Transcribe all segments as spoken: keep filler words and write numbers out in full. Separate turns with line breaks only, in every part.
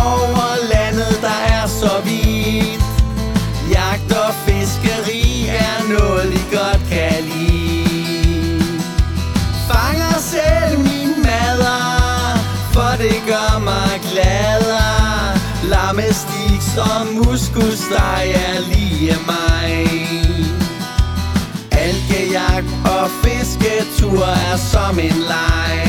over landet, der er så vidt. Jagt og fiskeri er noget, I godt kan lide. Fanger selv min madder, for det gør mig gladere. Lammestik som muskussteg er lige mig. Algejagt og fisketur er som en leg.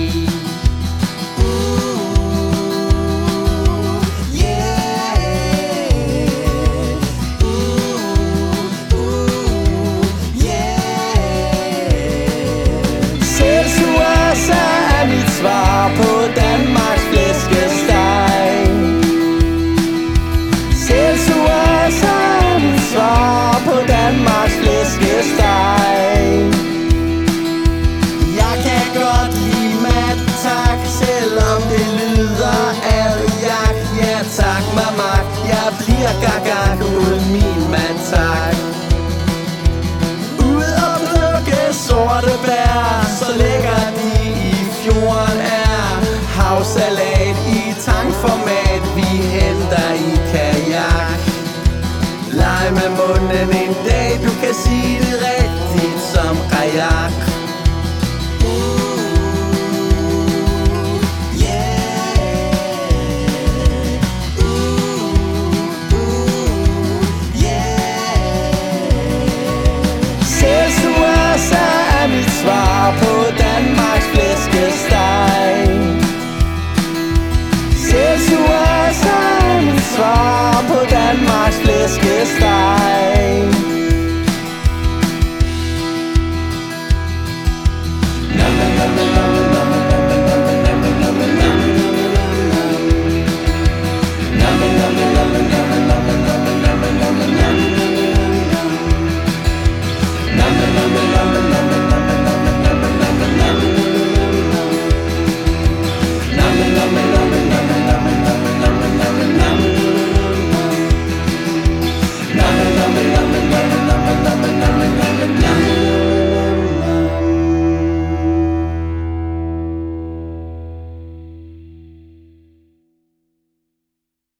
Svar på Danmarks flæskesteg. Celsius er mit svar på Danmarks flæskesteg. Jeg kan godt lide mad, tak, selvom det lyder algejak. Ja tak, mamak, jeg bliver gagak uden min mand, tak. Ud og plukke sorte bær, så ligger de i fjorden er havsalat i tankformat, vi henter i kajak. Leg med munden en dag, du kan sige det rigtigt som kajak.